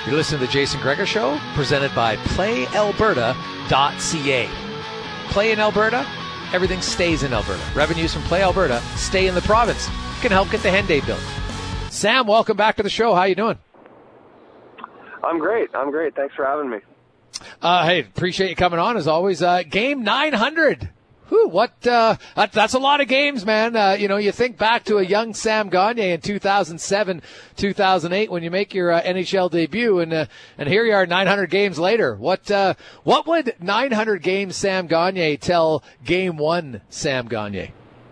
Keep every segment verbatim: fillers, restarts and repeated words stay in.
You're listening to the Jason Gregor Show, presented by play alberta dot c a. Play in Alberta, everything stays in Alberta. Revenues from Play Alberta stay in the province. Can help get the Henday built. Sam, welcome back to the show. How you doing? I'm great. I'm great. Thanks for having me. Uh, hey, appreciate you coming on as always. Uh, game nine hundred. Whew, what, uh, that, that's a lot of games, man. Uh, you know, you think back to a young Sam Gagner in two thousand seven, two thousand eight when you make your uh, N H L debut, and uh, and here you are nine hundred games later. What uh, what would nine hundred games Sam Gagner tell game one Sam Gagner?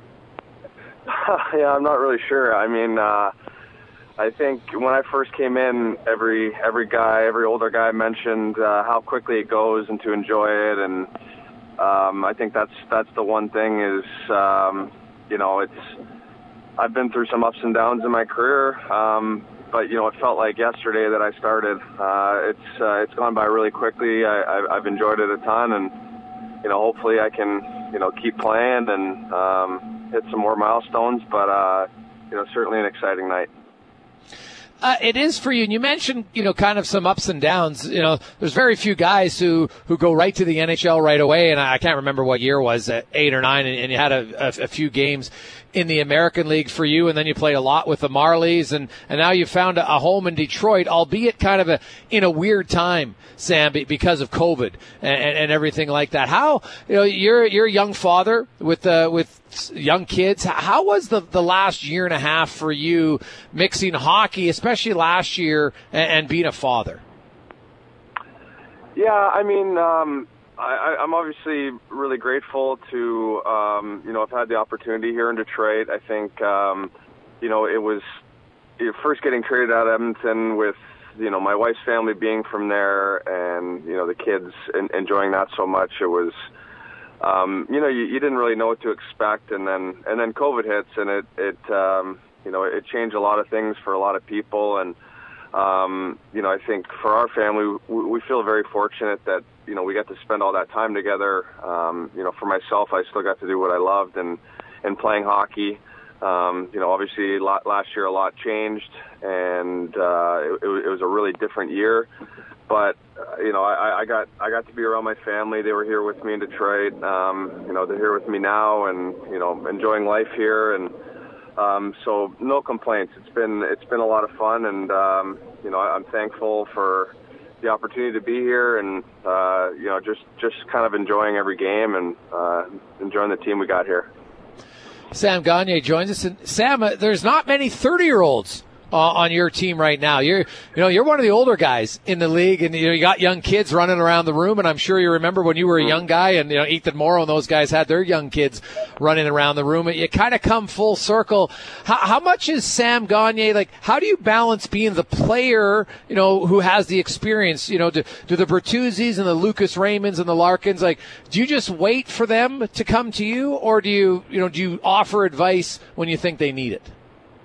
Yeah, I'm not really sure. I mean, uh, I think when I first came in, every every guy, every older guy mentioned uh, how quickly it goes and to enjoy it, and Um, I think that's that's the one thing is, um, you know, it's I've been through some ups and downs in my career, um, but you know, it felt like yesterday that I started. Uh, it's uh, it's gone by really quickly. I, I, I've enjoyed it a ton, and you know, hopefully I can you know keep playing and um, hit some more milestones. But uh, you know, certainly an exciting night. Uh, it is for you. And you mentioned, you know, kind of some ups and downs. You know, there's very few guys who, who go right to the N H L right away. And I can't remember what year it was, uh, eight or nine, and, and you had a, a, a few games in the American League for you, and then you play a lot with the Marlies, and, and now you've found a, a home in Detroit, albeit kind of a in a weird time, Sam, because of COVID and, and, and everything like that. How, you know, you're you're a young father with uh, with young kids. How was the, the last year and a half for you mixing hockey, especially last year, and, and being a father? Yeah, I mean, um, I, I'm obviously really grateful to, um, you know, I've had the opportunity here in Detroit. I think, um, you know, it was you know, first getting traded out of Edmonton with, you know, my wife's family being from there and, you know, the kids en- enjoying that so much. It was, um, you know, you, you didn't really know what to expect. And then, and then COVID hits and it, it, um, you know, it changed a lot of things for a lot of people. And, um, you know, I think for our family, we, we feel very fortunate that, you know, we got to spend all that time together. Um, you know, for myself, I still got to do what I loved and, and playing hockey. Um, you know, obviously last year a lot changed and, uh, it, it was a really different year, but, uh, you know, I, I got, I got to be around my family. They were here with me in Detroit. Um, you know, they're here with me now and, you know, enjoying life here. And, um, so no complaints. It's been, it's been a lot of fun and, um, you know, I'm thankful for the opportunity to be here and, uh, you know, just, just kind of enjoying every game and, uh, enjoying the team we got here. Sam Gagner joins us. And Sam, uh, there's not many thirty-year-olds uh, on your team right now. You're, you know, you're one of the older guys in the league, and you know, you got young kids running around the room. And I'm sure you remember when you were a young guy, and you know, Ethan Morrow and those guys had their young kids running around the room. You kind of come full circle. How, how much is Sam Gagner like? How do you balance being the player, you know, who has the experience? You know, do, do the Bertuzzis and the Lucas Raymonds and the Larkins, like, do you just wait for them to come to you, or do you, you know, do you offer advice when you think they need it?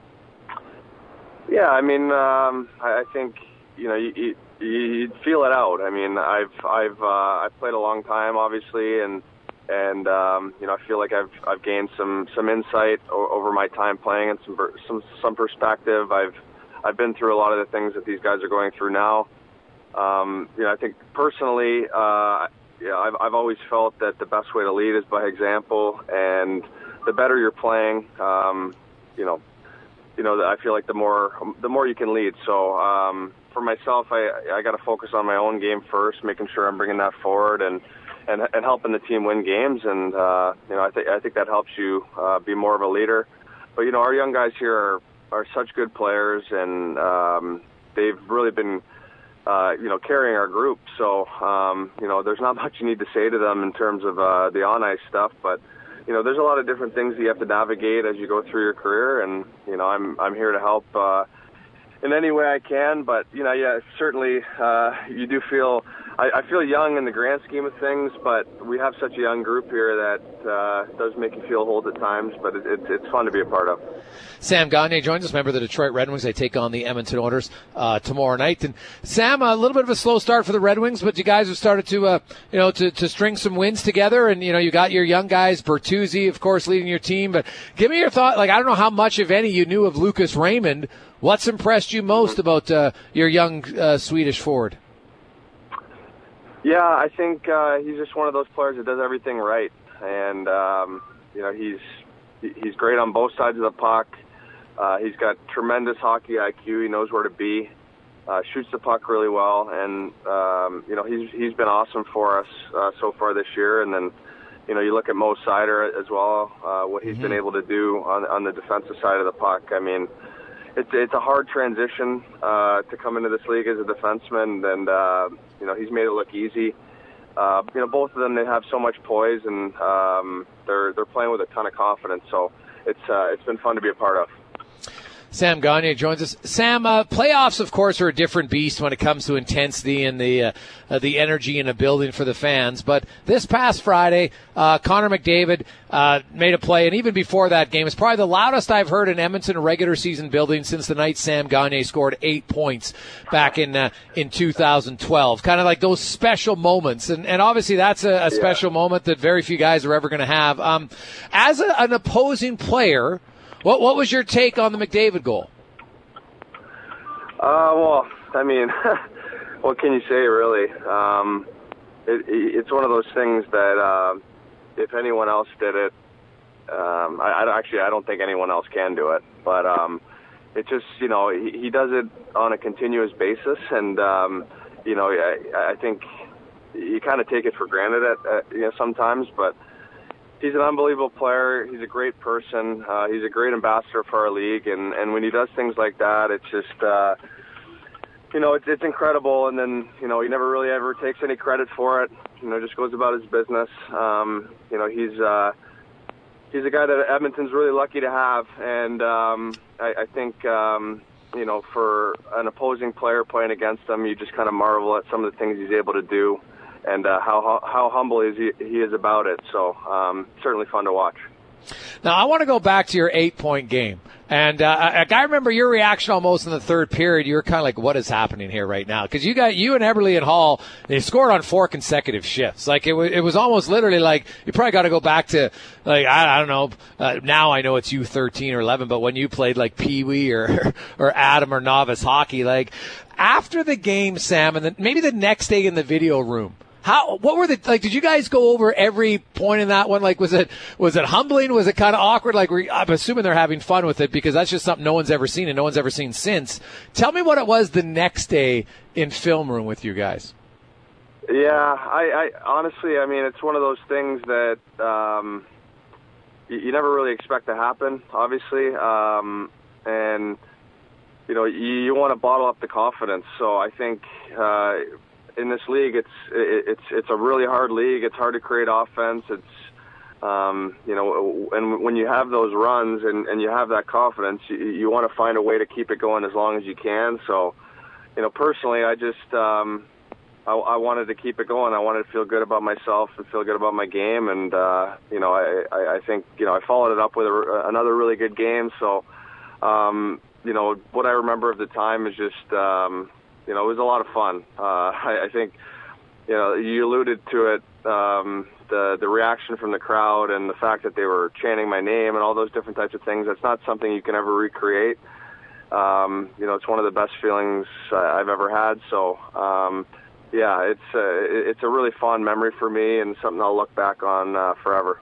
Yeah, I mean, um, I, I think you know you, you you feel it out. I mean, I've I've uh, I've played a long time, obviously, and and um, you know I feel like I've I've gained some some insight o- over my time playing and some some some perspective. I've I've been through a lot of the things that these guys are going through now. Um, you know, I think personally, uh, yeah, I've I've always felt that the best way to lead is by example, and the better you're playing, um, you know. You know, I feel like the more the more you can lead. So um, for myself, I I got to focus on my own game first, making sure I'm bringing that forward and and, and helping the team win games. And uh, you know, I think I think that helps you uh, be more of a leader. But you know, our young guys here are, are such good players, and um, they've really been uh, you know carrying our group. So um, you know, there's not much you need to say to them in terms of uh, the on ice stuff, but. You know, there's a lot of different things that you have to navigate as you go through your career, and you know, I'm I'm here to help uh, in any way I can. But you know, yeah, certainly uh, you do feel I, I feel young in the grand scheme of things, but we have such a young group here that uh, does make you feel old at times. But it, it, it's fun to be a part of. Sam Gagner joins us, member of the Detroit Red Wings. They take on the Edmonton Oilers uh, tomorrow night. And Sam, a little bit of a slow start for the Red Wings, but you guys have started to, uh, you know, to, to string some wins together. And you know, you got your young guys, Bertuzzi, of course, leading your team. But give me your thought. Like, I don't know how much, if any, you knew of Lucas Raymond What's impressed you most mm-hmm. about uh, your young uh, Swedish forward? Yeah, I think uh, he's just one of those players that does everything right, and um, you know he's he's great on both sides of the puck. Uh, he's got tremendous hockey I Q. He knows where to be. Uh, shoots the puck really well, and um, you know he's he's been awesome for us uh, so far this year. And then you know you look at Mo Seider as well, uh, what he's mm-hmm. been able to do on on the defensive side of the puck. I mean, it's it's a hard transition uh, to come into this league as a defenseman, and uh, you know he's made it look easy. Uh, you know both of them, they have so much poise, and um, they're they're playing with a ton of confidence. So it's uh, it's been fun to be a part of. Sam Gagner joins us. Sam, uh, playoffs, of course, are a different beast when it comes to intensity and the uh, uh, the energy in a building for the fans. But this past Friday, uh, Connor McDavid uh, made a play, and even before that game, it's probably the loudest I've heard in Edmonton regular season building since the night Sam Gagner scored eight points back in uh, in two thousand twelve. Kind of like those special moments, and, and obviously that's a, a special yeah. moment that very few guys are ever going to have. Um, as a, an opposing player, What what was your take on the McDavid goal? Uh, well, I mean, what can you say, really? Um, it, it's one of those things that uh, if anyone else did it, um, I, I actually I don't think anyone else can do it. But um, it just, you know, he, he does it on a continuous basis, and um, you know, I, I think you kind of take it for granted at, at you know sometimes, but. He's an unbelievable player. He's a great person. Uh, he's a great ambassador for our league. And, and when he does things like that, it's just, uh, you know, it's, it's incredible. And then, you know, he never really ever takes any credit for it. You know, just goes about his business. Um, you know, he's uh, he's a guy that Edmonton's really lucky to have. And um, I, I think, um, you know, for an opposing player playing against him, you just kind of marvel at some of the things he's able to do. And uh, how how humble is he, he is about it. So um, certainly fun to watch. Now I want to go back to your eight-point game, and uh, I, I remember your reaction almost in the third period. You were kind of like, "What is happening here right now?" Because you got you and Eberle and Hall, they scored on four consecutive shifts. Like it was, it was almost literally like you probably got to go back to like I, I don't know. Uh, now I know it's U thirteen or eleven, but when you played like Pee Wee or or Adam or novice hockey, like after the game, Sam, and then maybe the next day in the video room. How? What were the like? Did you guys go over every point in that one? Like, was it was it humbling? Was it kind of awkward? Like, were, I'm assuming they're having fun with it because that's just something no one's ever seen and no one's ever seen since. Tell me what it was the next day in film room with you guys. Yeah, I, I honestly, I mean, it's one of those things that um, you, you never really expect to happen. Obviously, um, and you know, you, you want to bottle up the confidence. So I think. Uh, In this league, it's it's it's a really hard league. It's hard to create offense. It's um, you know, and when you have those runs and, and you have that confidence, you, you want to find a way to keep it going as long as you can. So, you know, personally, I just um, I, I wanted to keep it going. I wanted to feel good about myself and feel good about my game. And uh, you know, I, I I think you know I followed it up with a, another really good game. So, um, you know, what I remember of the time is just. Um, You know, it was a lot of fun. Uh, I, I think, you know, you alluded to it, um, the the reaction from the crowd and the fact that they were chanting my name and all those different types of things. That's not something you can ever recreate. Um, you know, it's one of the best feelings uh, I've ever had. So, um, yeah, it's uh, it's a really fond memory for me and something I'll look back on uh, forever.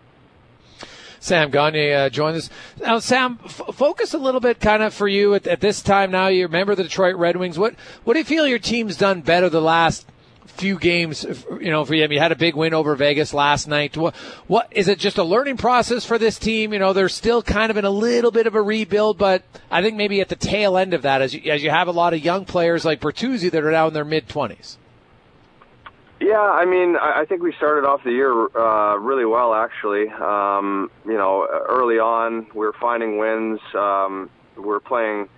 Sam Gagner uh, joins us. Now, Sam, f- focus a little bit kind of for you at, at this time now. You remember the Detroit Red Wings. What what do you feel your team's done better the last few games? You know, for you, you had a big win over Vegas last night. What, what is it just a learning process for this team? You know, they're still kind of in a little bit of a rebuild, but I think maybe at the tail end of that, as you, as you have a lot of young players like Bertuzzi that are now in their mid-twenties. Yeah, I mean, I think we started off the year uh, really well, actually. Um, you know, early on, we were finding wins. Um, we were playing,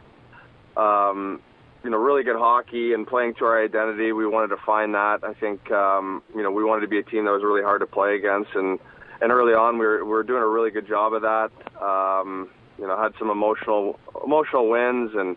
um, you know, really good hockey and playing to our identity. We wanted to find that. I think, um, you know, we wanted to be a team that was really hard to play against. And, and early on, we were, we were doing a really good job of that. Um, you know, had some emotional emotional wins and,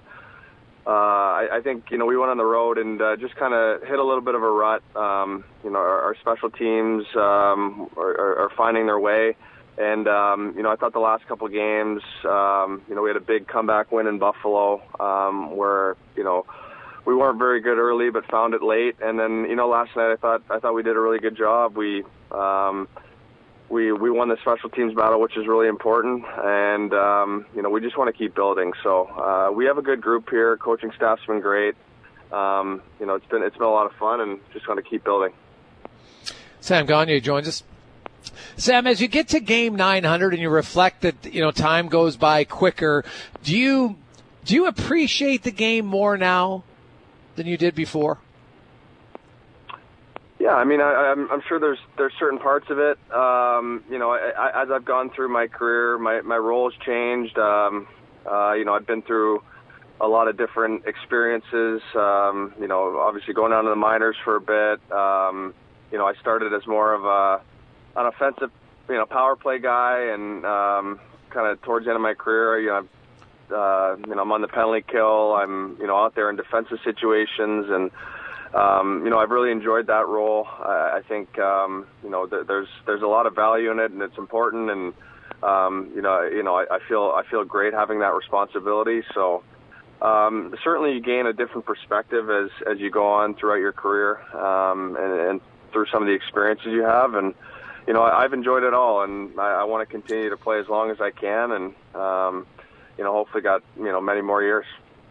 Uh, I, I think, you know, we went on the road and uh, just kind of hit a little bit of a rut. Um, you know, our, our special teams um, are, are, are finding their way. And, um, you know, I thought the last couple of games, um, you know, we had a big comeback win in Buffalo um, where, you know, we weren't very good early but found it late. And then, you know, last night I thought I thought we did a really good job. We um, we we won the special teams battle, which is really important. And, um, you know, we just want to keep building. So uh, we have a good group here. Coaching staff's been great. Um, you know, it's been it's been a lot of fun, and just want to keep building. Sam Gagner joins us. Sam, as you get to game nine hundred and you reflect that, you know, time goes by quicker, do you do you appreciate the game more now than you did before? Yeah, I mean, I, I'm, I'm sure there's there's certain parts of it. Um, you know, I, I, as I've gone through my career, my my role has changed. Um, uh, you know, I've been through a lot of different experiences. Um, you know, obviously going down to the minors for a bit. Um, you know, I started as more of a an offensive, you know, power play guy, and um, kind of towards the end of my career, you know, uh, you know, I'm on the penalty kill. I'm, you know, out there in defensive situations, and um, you know, I've really enjoyed that role. I, I think, um, you know, th- there's there's a lot of value in it, and it's important, and um, you know, you know, I, I feel I feel great having that responsibility. So. Um, certainly, you gain a different perspective as as you go on throughout your career, um, and, and through some of the experiences you have. And you know, I, I've enjoyed it all, and I, I want to continue to play as long as I can, and um, you know, hopefully, got you know many more years.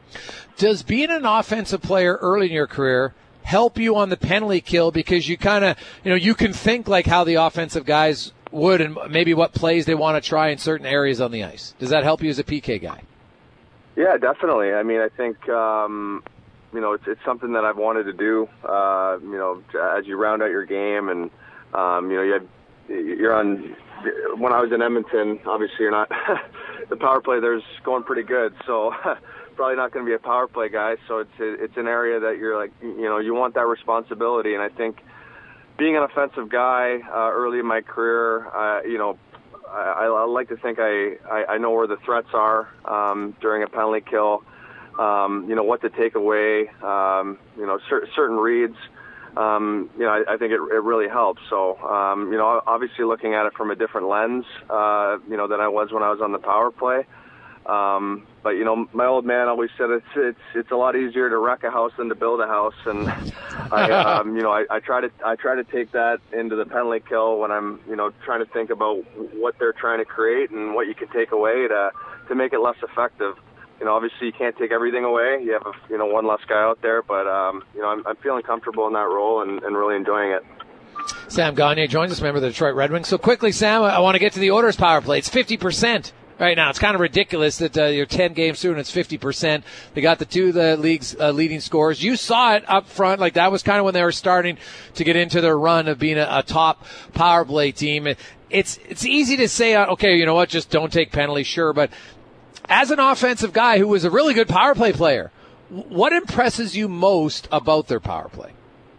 Does being an offensive player early in your career help you on the penalty kill, because you kind of, you know, you can think like how the offensive guys would, and maybe what plays they want to try in certain areas on the ice? Does that help you as a P K guy? Yeah, definitely. I mean, I think, um, you know, it's, it's something that I've wanted to do, uh, you know, as you round out your game. And, um, you know, you had, you're on, when I was in Edmonton, obviously you're not, the power play there's going pretty good. So probably not going to be a power play guy. So it's, it's an area that you're like, you know, you want that responsibility. And I think being an offensive guy uh, early in my career, uh, you know, I, I like to think I, I, I know where the threats are um, during a penalty kill, um, you know, what to take away, um, you know, cer- certain reads, um, you know, I, I think it, it really helps. So, um, you know, obviously looking at it from a different lens, uh, you know, than I was when I was on the power play. Um, but, you know, my old man always said it's it's it's a lot easier to wreck a house than to build a house. And, I, um, you know, I, I try to I try to take that into the penalty kill when I'm, you know, trying to think about what they're trying to create and what you can take away to, to make it less effective. You know, obviously you can't take everything away. You have, a, you know, one less guy out there. But, um, you know, I'm, I'm feeling comfortable in that role and, and really enjoying it. Sam Gagner joins us, member of the Detroit Red Wings. So quickly, Sam, I want to get to the Oilers power play. It's fifty percent. Right now, it's kind of ridiculous that uh, you're ten games through and it's fifty percent. They got the two of the league's uh, leading scorers. You saw it up front. Like, that was kind of when they were starting to get into their run of being a, a top power play team. It's it's easy to say, uh, okay, you know what, just don't take penalties, sure. But as an offensive guy who was a really good power play player, what impresses you most about their power play?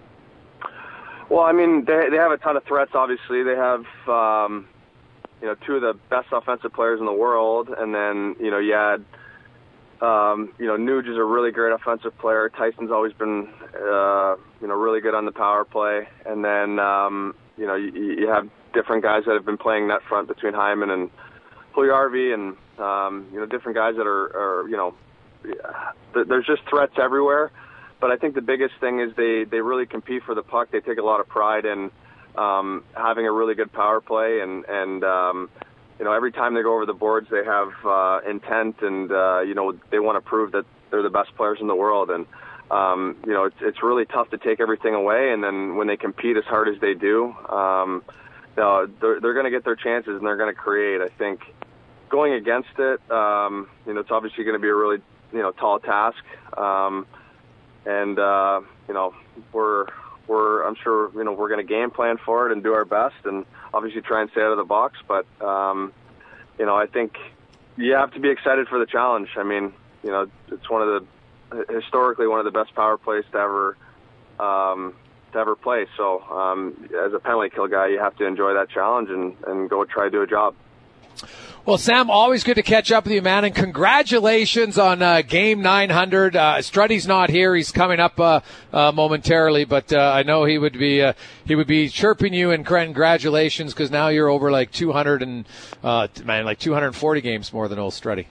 Well, I mean, they they have a ton of threats, obviously. They have... Um you know, two of the best offensive players in the world. And then, you know, you had, um, you know, Nuge is a really great offensive player. Tyson's always been, uh, you know, really good on the power play. And then, um, you know, you, you have different guys that have been playing net front between Hyman and Puljujarvi, and, um, you know, different guys that are, are, you know, there's just threats everywhere. But I think the biggest thing is they, they really compete for the puck. They take a lot of pride in, Um, having a really good power play, and, and um, you know, every time they go over the boards, they have uh, intent, and, uh, you know, they want to prove that they're the best players in the world. And, um, you know, it's, it's really tough to take everything away. And then when they compete as hard as they do, um, you know, they're, they're going to get their chances and they're going to create. I think going against it, um, you know, it's obviously going to be a really, you know, tall task. Um, and, uh, you know, we're, We're, I'm sure, you know, we're going to game plan for it and do our best, and obviously try and stay out of the box. But, um, you know, I think you have to be excited for the challenge. I mean, you know, it's one of the, historically, one of the best power plays to ever, um, to ever play. So, um, as a penalty kill guy, you have to enjoy that challenge and, and go try to do a job. Well, Sam, always good to catch up with you, man, and congratulations on uh, game nine hundred. Uh, Struddy's not here; he's coming up uh, uh, momentarily, but uh, I know he would be uh, he would be chirping you and congratulations because now you're over like two hundred and uh, man, like two hundred forty games more than old Struddy.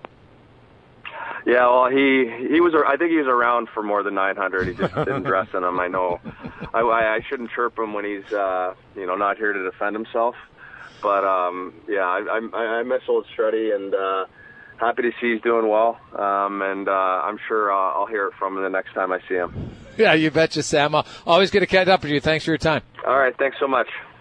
Yeah, well, he he was. I think he was around for more than nine hundred. He just didn't dress in them. I know. I, I shouldn't chirp him when he's uh, you know not here to defend himself. But, um, yeah, I, I, I miss old Struddy, and uh, happy to see he's doing well. Um, and uh, I'm sure uh, I'll hear it from him the next time I see him. Yeah, you betcha, Sam. Always good to catch up with you. Thanks for your time. All right, thanks so much.